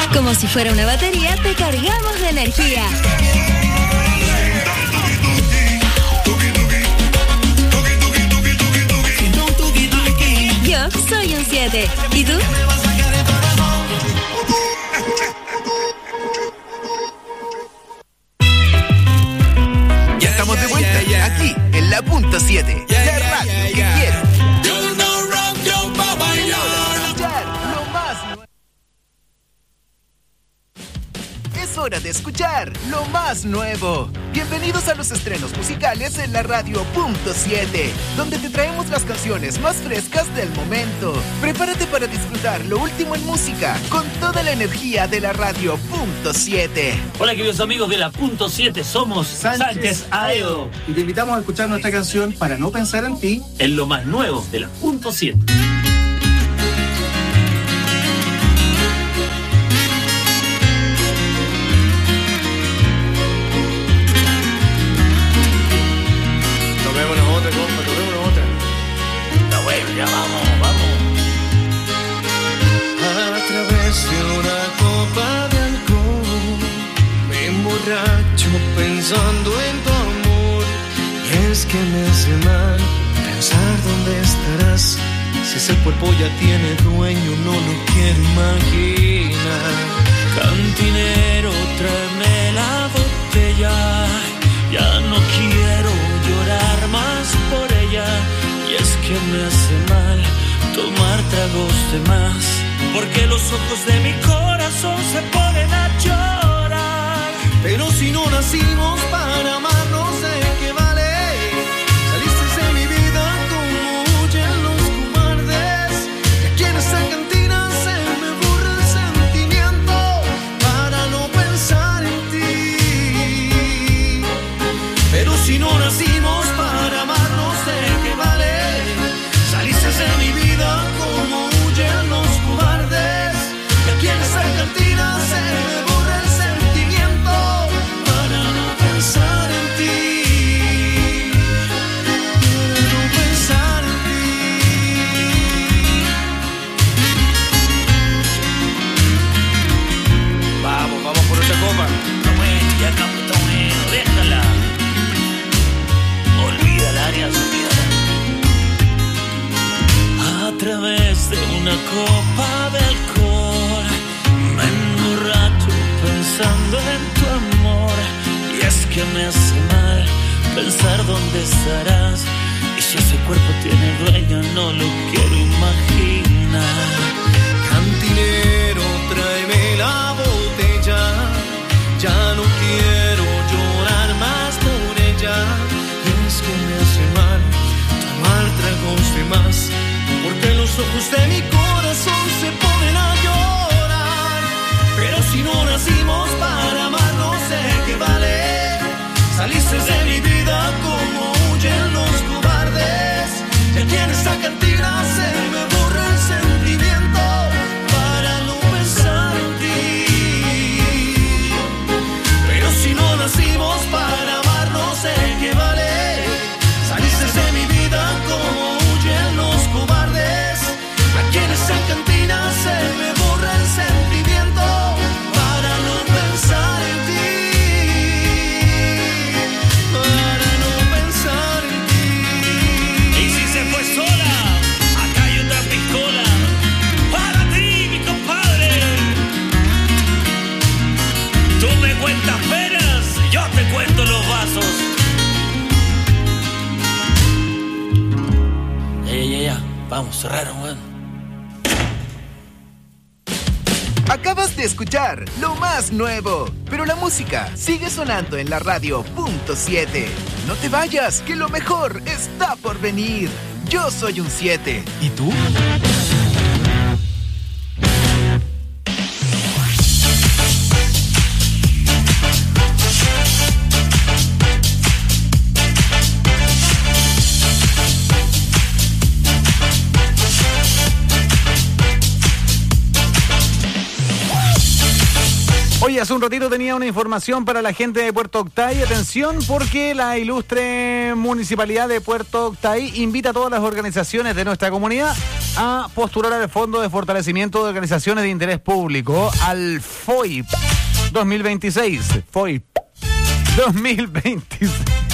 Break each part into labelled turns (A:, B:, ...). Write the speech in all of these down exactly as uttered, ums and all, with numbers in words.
A: Como si fuera una batería, te cargamos de energía. Yo soy un siete. ¿Y tú?
B: Ya estamos de vuelta, yeah, yeah. Aquí, en la punto siete. Yeah, la radio yeah, yeah, que yeah. quiero.
C: Yo no rock, yo pa' bailar.
B: Lo más nuevo. Es hora de escuchar lo más nuevo. Bienvenidos a los estrenos musicales en la radio punto siete, donde te traemos las canciones más frescas del momento. Prepárate para disfrutar lo último en música con toda la energía de la radio punto siete.
D: Hola queridos amigos de la punto siete, somos Sánchez, Sánchez Aedo
E: y te invitamos a escuchar nuestra canción Para no pensar en ti
D: en lo más nuevo de la punto siete.
C: Ya vamos, vamos. A través de una copa de alcohol me emborracho pensando en tu amor. Y es que me hace mal pensar dónde estarás. Si ese cuerpo ya tiene dueño, no lo quiero imaginar. Cantinero, tráeme la botella. Ya no quiero llorar más por ella. Y es que me hace mal tomar tragos de más, porque los ojos de mi corazón se ponen a llorar. Pero si no nacimos para amarnos, ¿de qué vale? Saliste de mi vida como huyen los cobardes. Y aquí en esta cantina se me borra el sentimiento para no pensar en ti. Pero si no nacimos para amarnos, ¿de qué vale? Saliste de mi vida como huyen los cobardes. Y aquí en esta cantina se me borra el sentimiento para no pensar en ti. Para no pensar en ti. Vamos, vamos por otra copa. No, bueno, ya acabó, bueno, déjala. Olvídala, Arias, olvídala. A través de una copa de alcohol me emborracho pensando en tu amor. Y es que me hace mal pensar dónde estarás. Y si ese cuerpo tiene dueño, no lo quiero imaginar. Cantinero, tráeme la botella. Ya no quiero llorar más por ella. Y es que me hace mal tomar tragos de más, porque los ojos de mi corazón se ponen a llorar. Pero si no nacimos para amarnos, ¿de qué vale? Saliste de mi vida como huyen los cobardes. Y aquí en esta cantina se me borra el sentimiento para no pensar en ti. Pero si no nacimos para amarnos, ¿de qué vale? Saliste de mi vida como huyen los cobardes. Aquí en esa cantina se me borra el sentimiento para no pensar en ti. Para no pensar en ti. Y si se fue sola, acá hay otra piscola para ti, mi compadre. Tú me cuentas penas, yo te cuento los vasos. Ya, ya, ya, vamos, cerraron, weón.
B: Acabas de escuchar lo más nuevo, pero la música sigue sonando en la radio punto siete. No te vayas, que lo mejor está por venir. Yo soy un siete. ¿Y tú?
F: Oye, hace un ratito tenía una información para la gente de Puerto Octay. Atención, porque la ilustre Municipalidad de Puerto Octay invita a todas las organizaciones de nuestra comunidad a postular al Fondo de Fortalecimiento de Organizaciones de Interés Público, al F O I P dos mil veintiséis. F O I P dos mil veintiséis.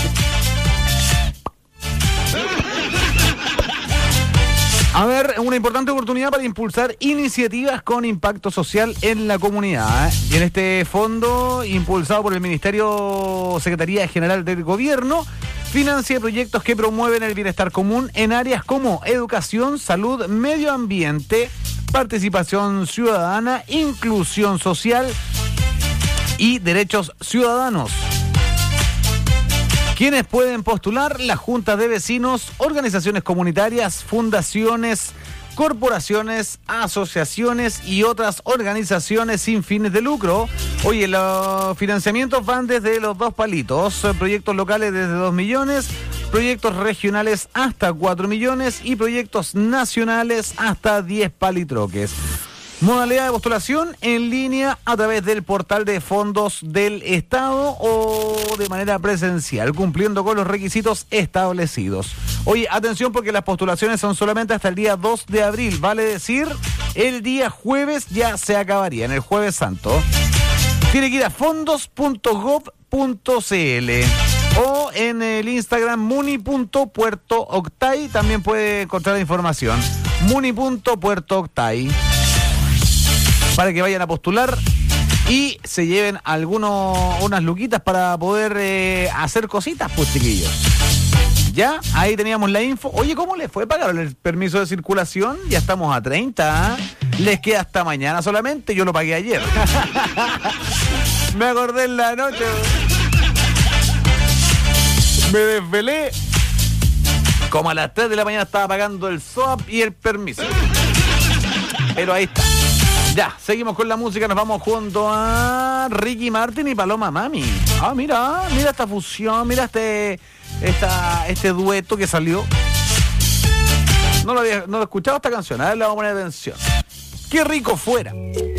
F: A ver, una importante oportunidad para impulsar iniciativas con impacto social en la comunidad. Y en este fondo, impulsado por el Ministerio Secretaría General del Gobierno, financia proyectos que promueven el bienestar común en áreas como educación, salud, medio ambiente, participación ciudadana, inclusión social y derechos ciudadanos. ¿Quiénes pueden postular? La Junta de Vecinos, organizaciones comunitarias, fundaciones, corporaciones, asociaciones y otras organizaciones sin fines de lucro. Oye, los financiamientos van desde los dos palitos, proyectos locales desde dos millones, proyectos regionales hasta cuatro millones y proyectos nacionales hasta diez palitroques. Modalidad de postulación en línea a través del portal de fondos del Estado o de manera presencial, cumpliendo con los requisitos establecidos. Oye, atención, porque las postulaciones son solamente hasta el día dos de abril, vale decir, el día jueves ya se acabaría, en el Jueves Santo. Tiene que ir a fondos punto gov punto cl o en el Instagram muni punto puerto octay, también puede encontrar la información, muni punto puerto octay. Para que vayan a postular y se lleven algunos, unas luquitas para poder eh, hacer cositas, pues, chiquillos. Ya, ahí teníamos la info. Oye, ¿cómo les fue? ¿Pagaron el permiso de circulación? Ya estamos a treinta, ¿eh? Les queda hasta mañana solamente, yo lo pagué ayer. Me acordé en la noche. Me desvelé. Como a las tres de la mañana estaba pagando el S O A P y el permiso. Pero ahí está. Ya, seguimos con la música, nos vamos junto a Ricky Martin y Paloma Mami. Ah, mira, mira esta fusión, mira este esta, este dueto que salió. No lo había, no lo he escuchado esta canción, a ver, le vamos a poner atención. Qué rico fuera.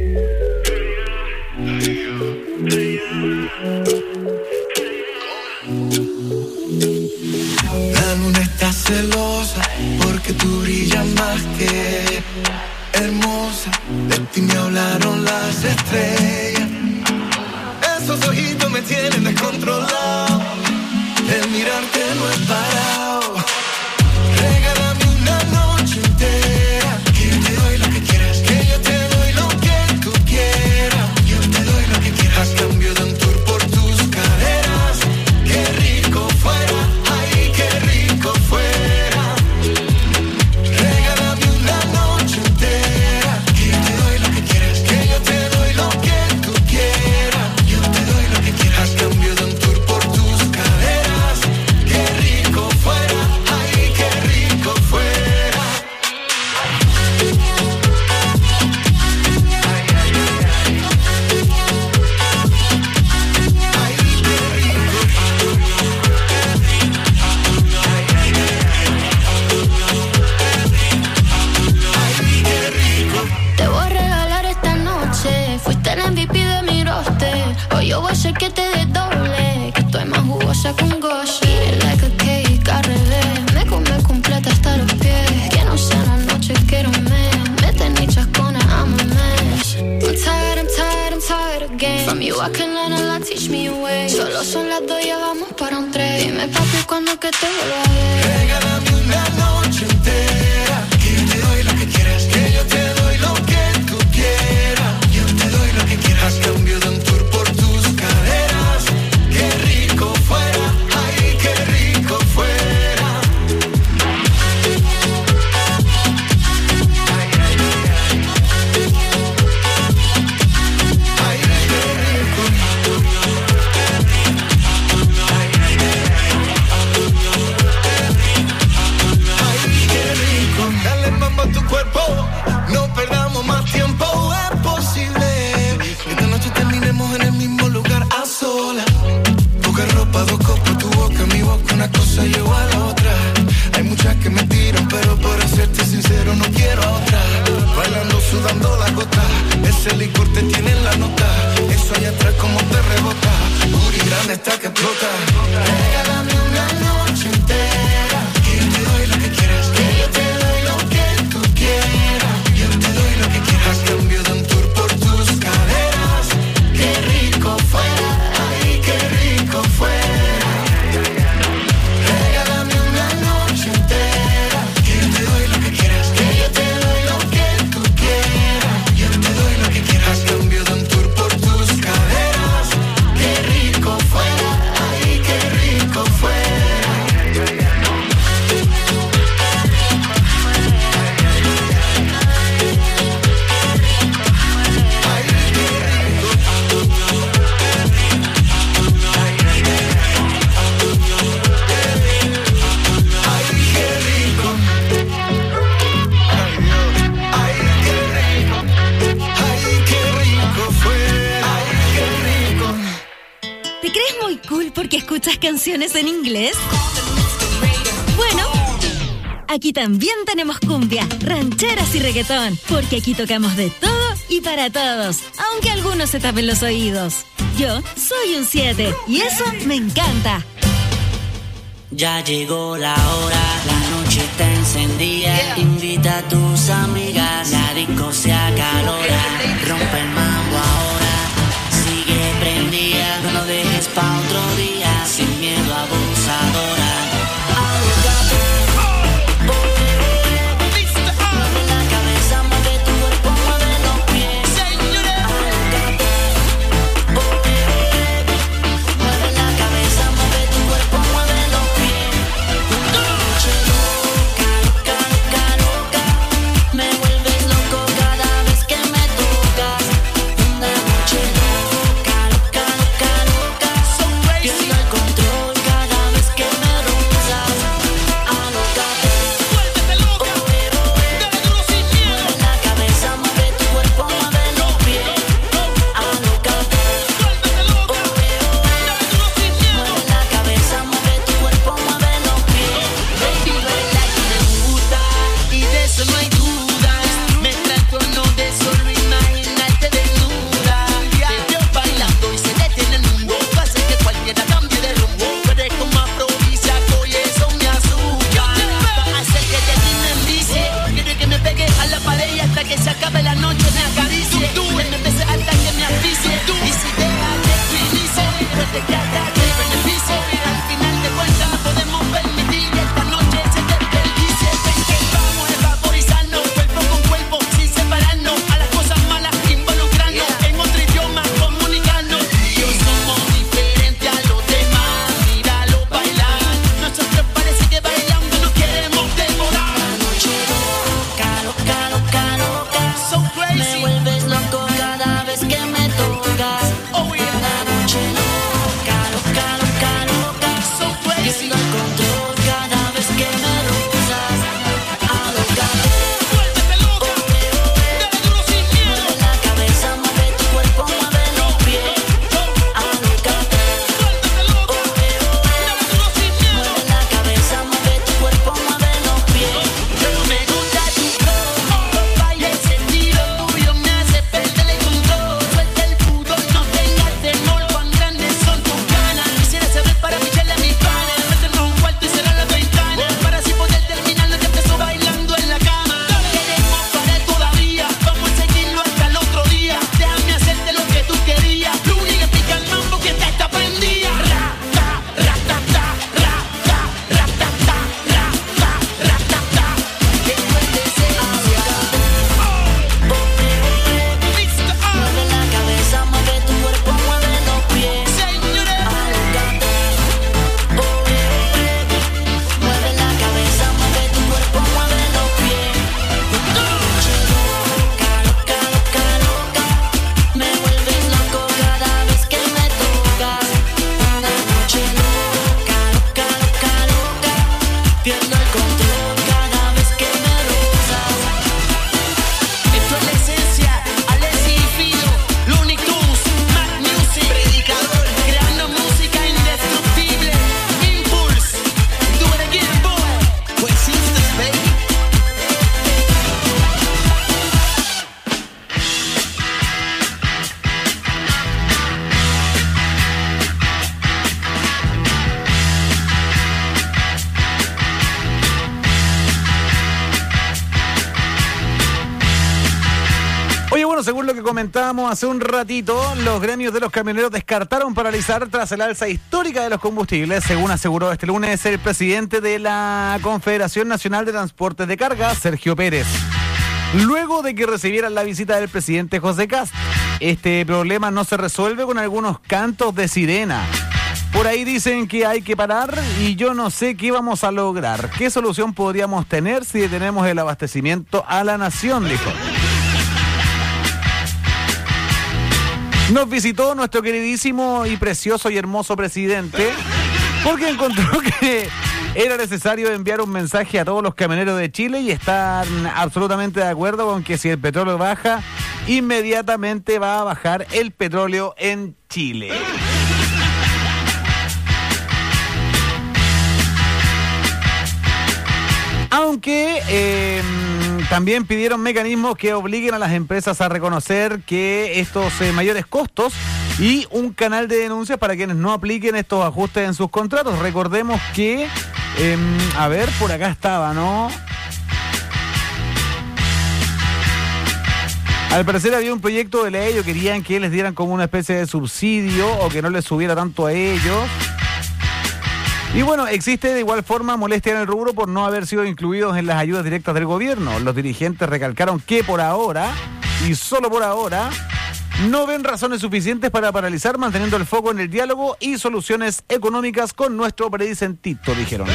C: La luna está celosa porque tú brillas más que hermosa. De ti me hablaron las estrellas. Esos ojitos me tienen descontrolado. El mirarte no es parado. Regálame una noche entera, que yo te doy lo que quieras, que yo te doy lo que tú quieras. Yo te doy lo que quieras a cambio de un tour por tus caderas. Qué rico fuera, ay, qué rico fuera. Regálame una noche entera, que yo te doy lo que quieras, que yo te doy lo que tú quieras. Yo te doy lo que quieras a cambio de un tour por tus caderas. Qué rico fuera, ay, qué rico fuera.
G: Te voy a regalar esta noche. Fuiste el M V P de mi roster. Hoy yo voy a hacer que te dé doble. Que estoy más jugosa con Gosh. Eat it like a cake al revés. Me come completa hasta los pies. Que no sea la noche, quiero un mes. Me tenés chascona, I'm a mess. I'm tired, I'm tired, I'm tired again. From you I can learn a lot, teach me a way. Solo son las dos, ya vamos para un tres. Dime papi, ¿cuándo que te vuelva a ver?
C: Regálame una noche entera, que yo te doy lo que quieras, que yo te doy lo que tú quieras. Yo te doy lo que quieras a cambio de un tour por tus caderas. Qué rico fuera, ay, qué rico fuera. Ay, ay, ay, ay. Ay, qué rico. Ay, ay, ay, ay. Ay, qué rico.
A: crees muy cool porque escuchas canciones en inglés? Bueno, aquí también tenemos cumbia, rancheras y reggaetón, porque aquí tocamos de todo y para todos, aunque algunos se tapen los oídos. Yo soy un siete y eso me encanta.
H: Ya llegó la hora, la noche está encendida. Yeah. Invita a tus amigas, la disco se acalora. Rompe el mambo ahora, sigue prendida. No lo dejes pa' otro día, sin miedo abusadora.
F: Según lo que comentábamos hace un ratito, los gremios de los camioneros descartaron paralizar tras el alza histórica de los combustibles, según aseguró este lunes el presidente de la Confederación Nacional de Transportes de Carga, Sergio Pérez. Luego de que recibieran la visita del presidente José Kast, este problema no se resuelve con algunos cantos de sirena. Por ahí dicen que hay que parar y yo no sé qué vamos a lograr. ¿Qué solución podríamos tener si detenemos el abastecimiento a la nación?, dijo. Nos visitó nuestro queridísimo y precioso y hermoso presidente porque encontró que era necesario enviar un mensaje a todos los camioneros de Chile y están absolutamente de acuerdo con que si el petróleo baja, inmediatamente va a bajar el petróleo en Chile. Aunque eh, también pidieron mecanismos que obliguen a las empresas a reconocer que estos eh, mayores costos y un canal de denuncias para quienes no apliquen estos ajustes en sus contratos. Recordemos que, eh, a ver, por acá estaba, ¿no? Al parecer había un proyecto de ley o querían que les dieran como una especie de subsidio o que no les subiera tanto a ellos. Y bueno, existe de igual forma molestia en el rubro por no haber sido incluidos en las ayudas directas del gobierno. Los dirigentes recalcaron que por ahora, y solo por ahora, no ven razones suficientes para paralizar, manteniendo el foco en el diálogo y soluciones económicas con nuestro predicentito, dijeron.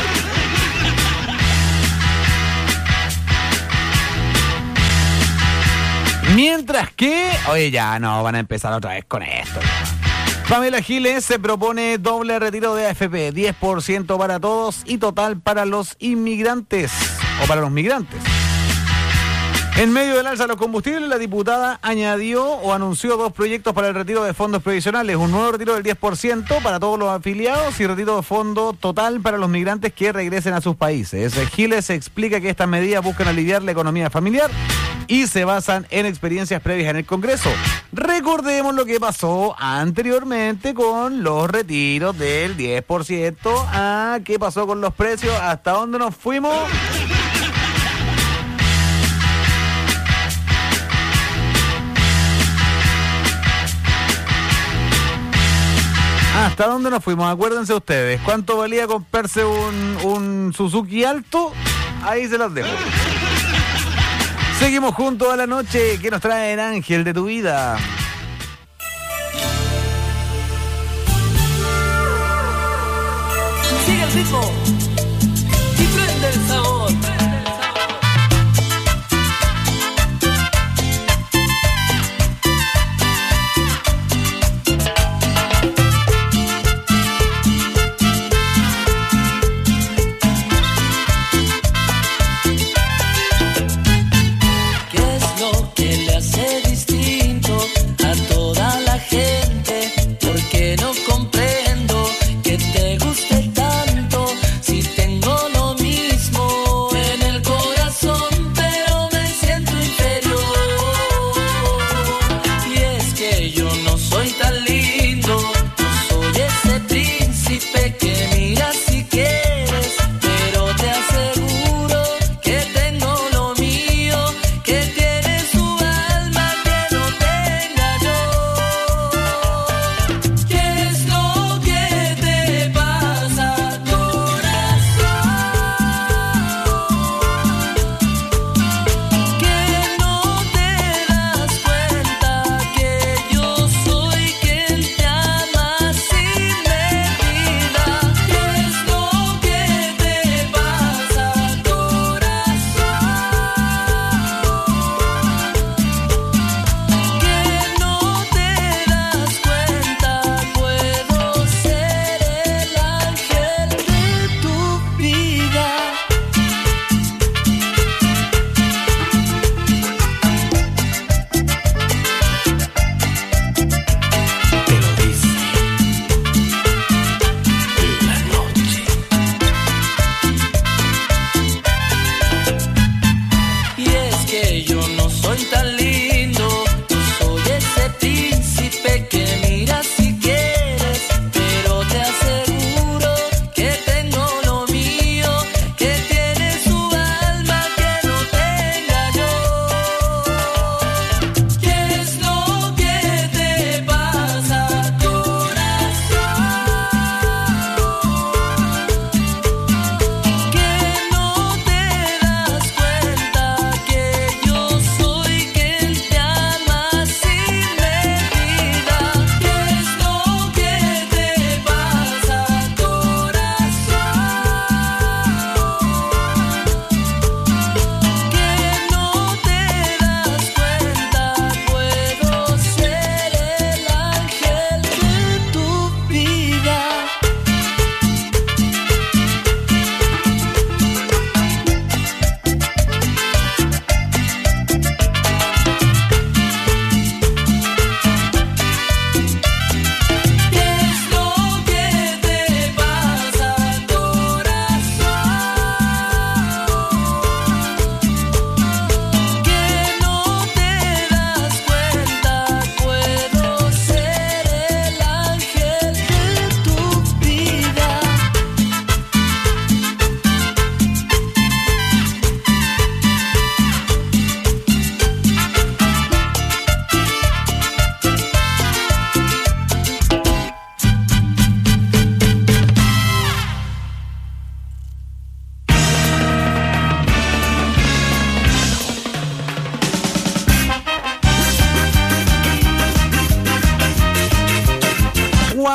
F: Mientras que, oye, ya no, van a empezar otra vez con esto. Pamela Giles se propone doble retiro de A F P, diez por ciento para todos y total para los inmigrantes, o para los migrantes. En medio del alza de los combustibles, la diputada añadió o anunció dos proyectos para el retiro de fondos previsionales. Un nuevo retiro del diez por ciento para todos los afiliados y retiro de fondo total para los migrantes que regresen a sus países. Giles explica que estas medidas buscan aliviar la economía familiar y se basan en experiencias previas en el Congreso. Recordemos lo que pasó anteriormente con los retiros del diez por ciento. Ah, ¿qué pasó con los precios? ¿Hasta dónde nos fuimos? ¿Hasta dónde nos fuimos? Acuérdense ustedes. ¿Cuánto valía comprarse un, un Suzuki Alto? Ahí se los dejo. Seguimos juntos a la noche. ¿Qué nos trae el ángel de tu vida?
I: Sigue el ritmo y prende el sabor.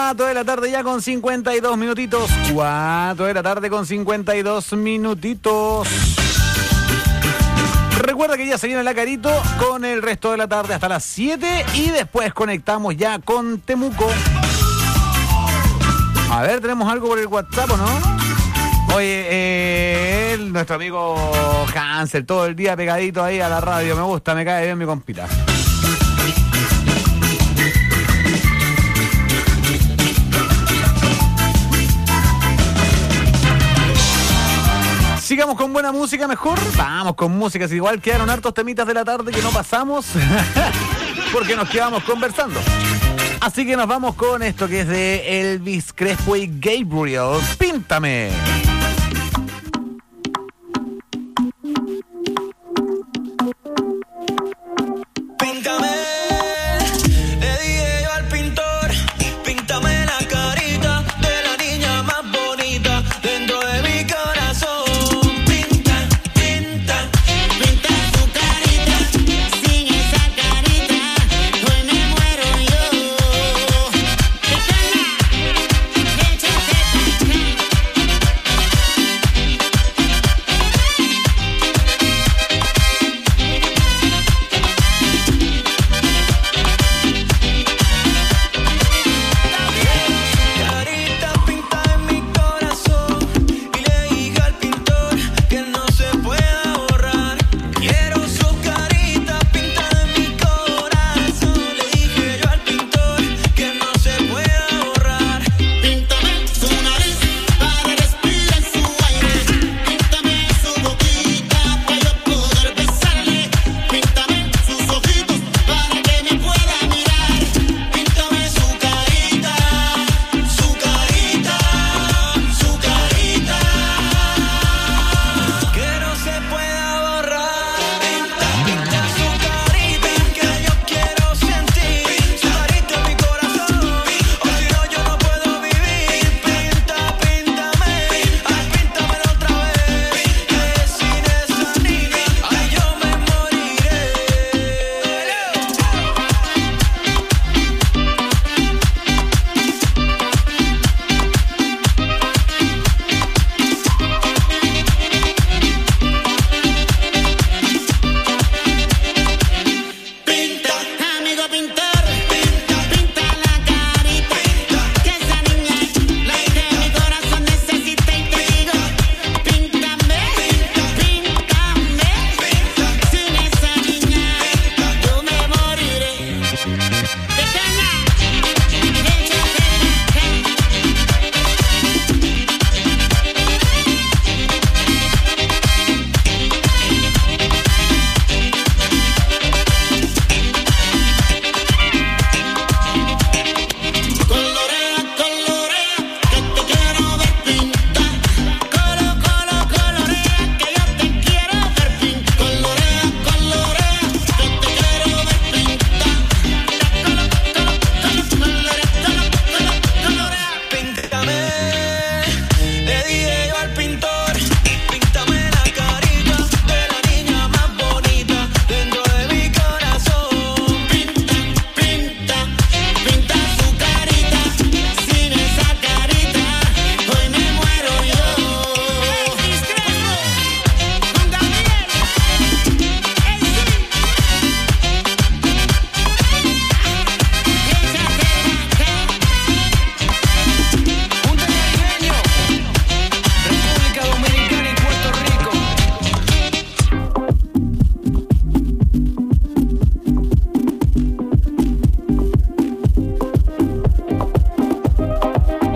F: cuatro de la tarde ya con cincuenta y dos minutitos. cuatro de la tarde con cincuenta y dos minutitos. Recuerda que ya se viene la Carito con el resto de la tarde hasta las siete y después conectamos ya con Temuco. A ver, ¿tenemos algo por el WhatsApp o no? Oye, eh, él, nuestro amigo Hansel, todo el día pegadito ahí a la radio. Me gusta, me cae bien mi compita. Sigamos con buena música mejor. Vamos con música, si igual quedaron hartos temitas de la tarde que no pasamos porque nos quedamos conversando. Así que nos vamos con esto que es de Elvis Crespo y Gabriel. Píntame.